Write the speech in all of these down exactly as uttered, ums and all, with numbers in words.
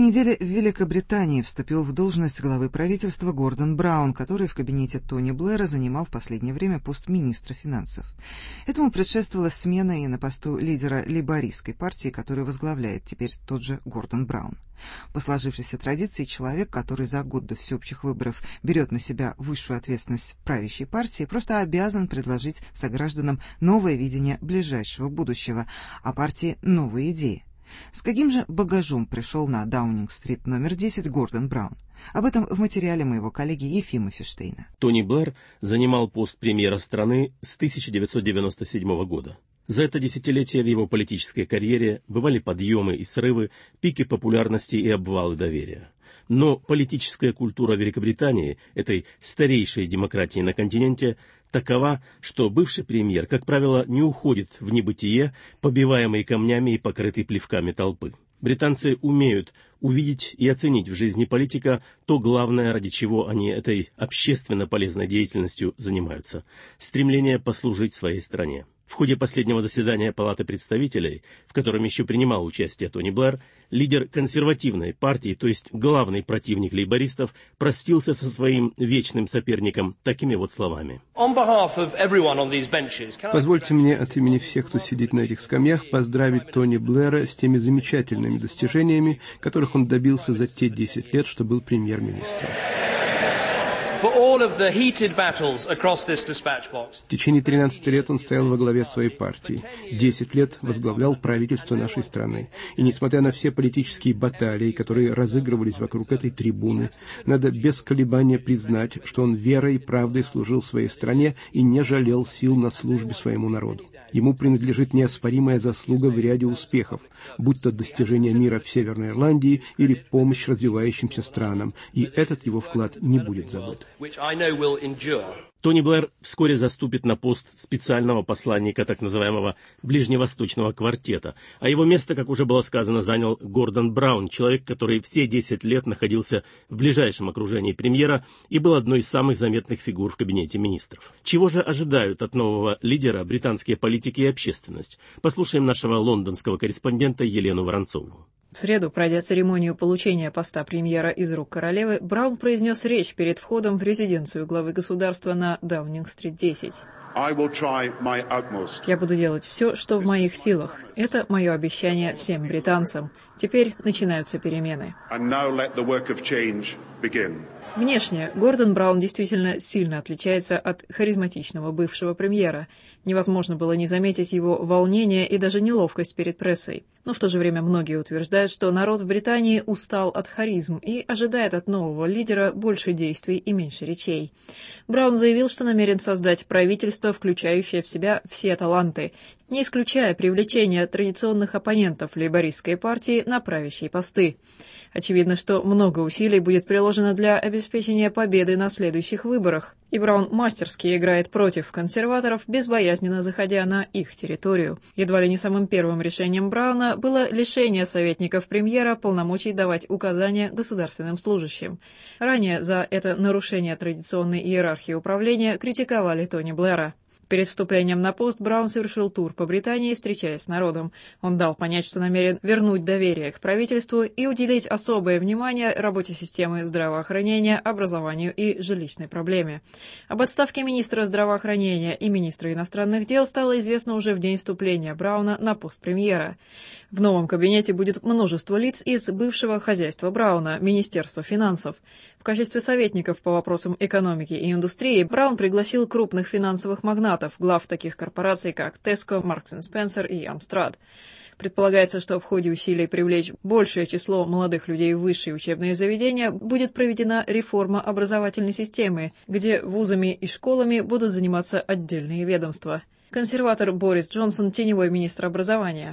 неделе в Великобритании вступил в должность главы правительства Гордон Браун, который в кабинете Тони Блэра занимал в последнее время пост министра финансов. Этому предшествовала смена и на посту лидера лейбористской партии, которую возглавляет теперь тот же Гордон Браун. По сложившейся традиции, человек, который за год до всеобщих выборов берет на себя высшую ответственность правящей партии, просто обязан предложить согражданам новое видение ближайшего будущего, а партии новые идеи. С каким же багажом пришел на Даунинг-стрит номер десять Гордон Браун? Об этом в материале моего коллеги Ефима Ферштейна. Тони Блэр занимал пост премьера страны с тысяча девятьсот девяносто седьмого года. За это десятилетие в его политической карьере бывали подъемы и срывы, пики популярности и обвалы доверия. Но политическая культура Великобритании, этой старейшей демократии на континенте, такова, что бывший премьер, как правило, не уходит в небытие, побиваемый камнями и покрытый плевками толпы. Британцы умеют увидеть и оценить в жизни политика то главное, ради чего они этой общественно полезной деятельностью занимаются – стремление послужить своей стране. В ходе последнего заседания Палаты представителей, в котором еще принимал участие Тони Блэр, лидер консервативной партии, то есть главный противник лейбористов, простился со своим вечным соперником такими вот словами. Позвольте мне от имени всех, кто сидит на этих скамьях, поздравить Тони Блэра с теми замечательными достижениями, которых он добился за те десять лет, что был премьер-министром. В течение тринадцати лет он стоял во главе своей партии, десять лет возглавлял правительство нашей страны. И несмотря на все политические баталии, которые разыгрывались вокруг этой трибуны, надо без колебания признать, что он верой и правдой служил своей стране и не жалел сил на службе своему народу. Ему принадлежит неоспоримая заслуга в ряде успехов, будь то достижение мира в Северной Ирландии или помощь развивающимся странам, и этот его вклад не будет забыт. Тони Блэр вскоре заступит на пост специального посланника так называемого Ближневосточного квартета, а его место, как уже было сказано, занял Гордон Браун, человек, который все десять лет находился в ближайшем окружении премьера и был одной из самых заметных фигур в кабинете министров. Чего же ожидают от нового лидера британские политики и общественность? Послушаем нашего лондонского корреспондента Елену Воронцову. В среду, пройдя церемонию получения поста премьера из рук королевы, Браун произнес речь перед входом в резиденцию главы государства на Даунинг-стрит десять. «Я буду делать все, что в моих силах. Это мое обещание всем британцам. Теперь начинаются перемены». Внешне Гордон Браун действительно сильно отличается от харизматичного бывшего премьера. Невозможно было не заметить его волнение и даже неловкость перед прессой. Но в то же время многие утверждают, что народ в Британии устал от харизм и ожидает от нового лидера больше действий и меньше речей. Браун заявил, что намерен создать правительство, включающее в себя все таланты, не исключая привлечения традиционных оппонентов лейбористской партии на правящие посты. Очевидно, что много усилий будет приложено для обеспечения победы на следующих выборах, и Браун мастерски играет против консерваторов, безбоязненно заходя на их территорию. Едва ли не самым первым решением Брауна было лишение советников премьера полномочий давать указания государственным служащим. Ранее за это нарушение традиционной иерархии управления критиковали Тони Блэра. Перед вступлением на пост Браун совершил тур по Британии, встречаясь с народом. Он дал понять, что намерен вернуть доверие к правительству и уделить особое внимание работе системы здравоохранения, образованию и жилищной проблеме. Об отставке министра здравоохранения и министра иностранных дел стало известно уже в день вступления Брауна на пост премьера. В новом кабинете будет множество лиц из бывшего хозяйства Брауна, Министерства финансов. В качестве советников по вопросам экономики и индустрии Браун пригласил крупных финансовых магнатов, глав таких корпораций, как Tesco, Marks энд Spencer и Amstrad. Предполагается, что в ходе усилий привлечь большее число молодых людей в высшие учебные заведения будет проведена реформа образовательной системы, где вузами и школами будут заниматься отдельные ведомства. Консерватор Борис Джонсон – теневой министр образования.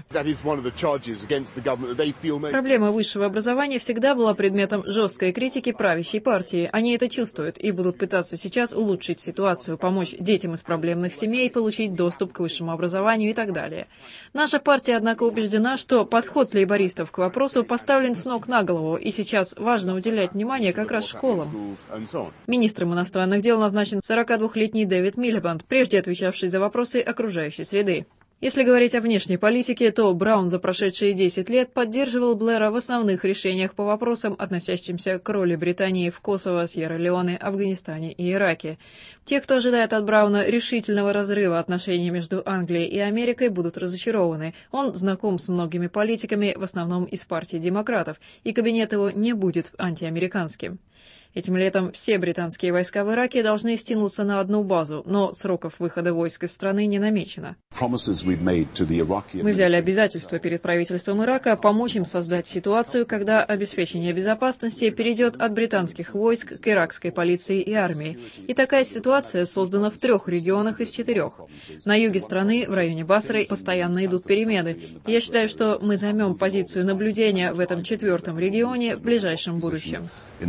Проблема высшего образования всегда была предметом жесткой критики правящей партии. Они это чувствуют и будут пытаться сейчас улучшить ситуацию, помочь детям из проблемных семей получить доступ к высшему образованию и так далее. Наша партия, однако, убеждена, что подход лейбористов к вопросу поставлен с ног на голову, и сейчас важно уделять внимание как раз школам. Министром иностранных дел назначен сорокадвухлетний Дэвид Милибанд, прежде отвечавший за вопросы окружающей среды. Если говорить о внешней политике, то Браун за прошедшие десять лет поддерживал Блэра в основных решениях по вопросам, относящимся к роли Британии в Косово, Сьерра-Леоне, Афганистане и Ираке. Те, кто ожидает от Брауна решительного разрыва отношений между Англией и Америкой, будут разочарованы. Он знаком с многими политиками, в основном из партии демократов, и кабинет его не будет антиамериканским. Этим летом все британские войска в Ираке должны стянуться на одну базу, но сроков выхода войск из страны не намечено. Мы взяли обязательство перед правительством Ирака помочь им создать ситуацию, когда обеспечение безопасности перейдет от британских войск к иракской полиции и армии. И такая ситуация создана в трех регионах из четырех. На юге страны, в районе Басры, постоянно идут перемены. И я считаю, что мы займем позицию наблюдения в этом четвертом регионе в ближайшем будущем.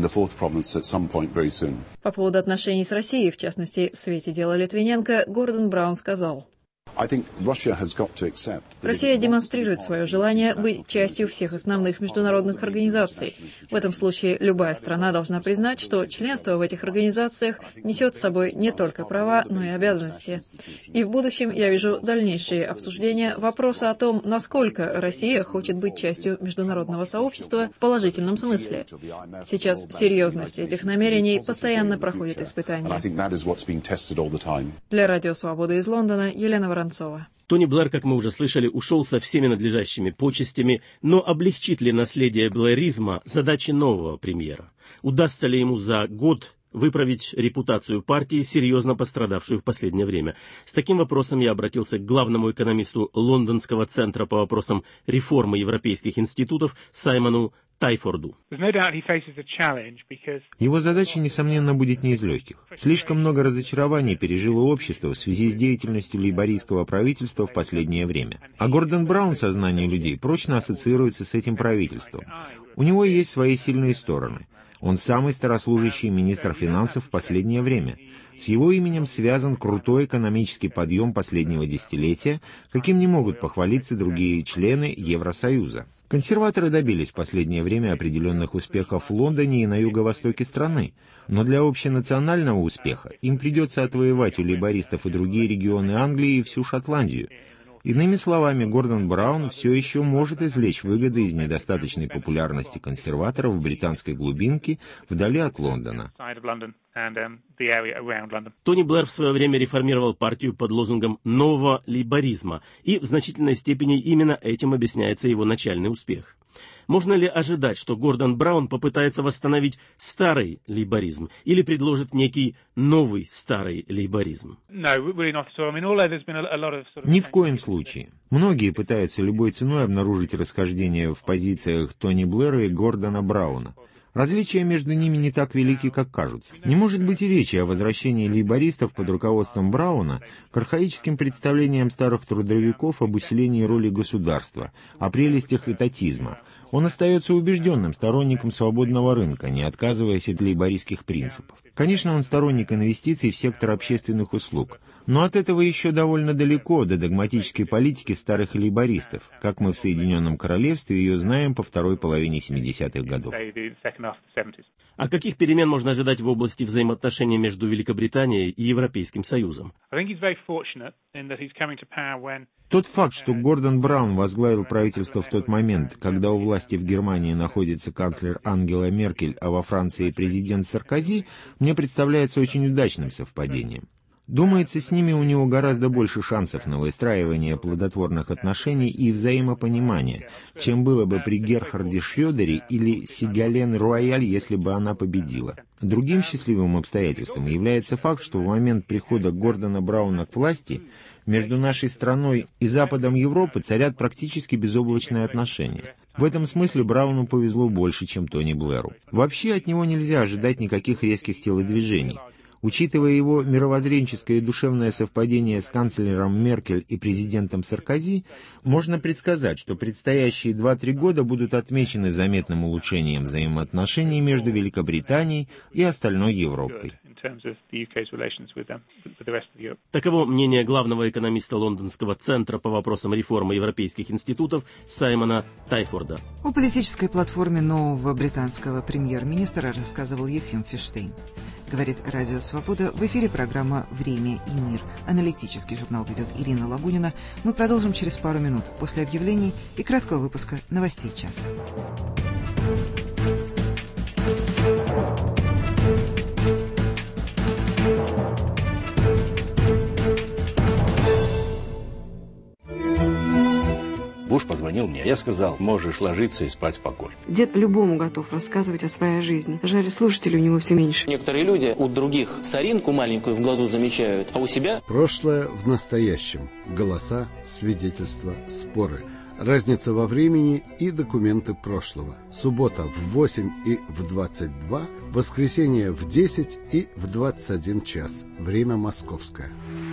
По поводу отношений с Россией, в частности, в свете дела Литвиненко, Гордон Браун сказал: Россия демонстрирует свое желание быть частью всех основных международных организаций. В этом случае любая страна должна признать, что членство в этих организациях несет с собой не только права, но и обязанности. И в будущем я вижу дальнейшие обсуждения вопроса о том, насколько Россия хочет быть частью международного сообщества в положительном смысле. Сейчас серьезность этих намерений постоянно проходит испытания. Для Радио Свободы из Лондона, Елена Воронцова. Тони Блэр, как мы уже слышали, ушел со всеми надлежащими почестями, но облегчит ли наследие блэризма задачи нового премьера? Удастся ли ему за год выправить репутацию партии, серьезно пострадавшую в последнее время? С таким вопросом я обратился к главному экономисту Лондонского центра по вопросам реформы европейских институтов Саймону Тайфорду. Его задача, несомненно, будет не из легких. Слишком много разочарований пережило общество в связи с деятельностью лейбористского правительства в последнее время. А Гордон Браун в сознании людей прочно ассоциируется с этим правительством. У него есть свои сильные стороны. Он самый старослужащий министр финансов в последнее время. С его именем связан крутой экономический подъем последнего десятилетия, каким не могут похвалиться другие члены Евросоюза. Консерваторы добились в последнее время определенных успехов в Лондоне и на юго-востоке страны, но для общенационального успеха им придется отвоевать у лейбористов и другие регионы Англии и всю Шотландию. Иными словами, Гордон Браун все еще может извлечь выгоды из недостаточной популярности консерваторов в британской глубинке вдали от Лондона. Тони Блэр в свое время реформировал партию под лозунгом нового лейборизма, и в значительной степени именно этим объясняется его начальный успех. Можно ли ожидать, что Гордон Браун попытается восстановить старый лейборизм или предложит некий новый старый лейборизм? Ни в коем случае. Многие пытаются любой ценой обнаружить расхождение в позициях Тони Блэра и Гордона Брауна. Различия между ними не так велики, как кажутся. Не может быть и речи о возвращении лейбористов под руководством Брауна к архаическим представлениям старых трудовиков об усилении роли государства, о прелестях этатизма. Он остается убежденным сторонником свободного рынка, не отказываясь от лейбористских принципов. Конечно, он сторонник инвестиций в сектор общественных услуг, но от этого еще довольно далеко до догматической политики старых лейбористов, как мы в Соединенном Королевстве ее знаем по второй половине семидесятых годов. А каких перемен можно ожидать в области взаимоотношений между Великобританией и Европейским Союзом? Тот факт, что Гордон Браун возглавил правительство в тот момент, когда у власти в Германии находится канцлер Ангела Меркель, а во Франции президент Саркози, мне представляется очень удачным совпадением. Думается, с ними у него гораздо больше шансов на выстраивание плодотворных отношений и взаимопонимания, чем было бы при Герхарде Шрёдере или Сигален Руаяль, если бы она победила. Другим счастливым обстоятельством является факт, что в момент прихода Гордона Брауна к власти между нашей страной и Западом Европы царят практически безоблачные отношения. В этом смысле Брауну повезло больше, чем Тони Блэру. Вообще от него нельзя ожидать никаких резких телодвижений. Учитывая его мировоззренческое и душевное совпадение с канцлером Меркель и президентом Саркози, можно предсказать, что предстоящие два-три года будут отмечены заметным улучшением взаимоотношений между Великобританией и остальной Европой. Таково мнение главного экономиста Лондонского центра по вопросам реформы европейских институтов Саймона Тайфорда. О политической платформе нового британского премьер-министра рассказывал Ефим Фиштейн. Говорит Радио Свобода. В эфире программа «Время и мир». Аналитический журнал ведет Ирина Лагунина. Мы продолжим через пару минут после объявлений и краткого выпуска новостей часа. Буш позвонил мне. Я сказал, можешь ложиться и спать спокойно. Дед любому готов рассказывать о своей жизни. Жаль, слушателей у него все меньше. Некоторые люди у других соринку маленькую в глазу замечают, а у себя... Прошлое в настоящем. Голоса, свидетельства, споры. Разница во времени и документы прошлого. Суббота в восемь и в двадцать два, воскресенье в десять и в двадцать один час. Время московское.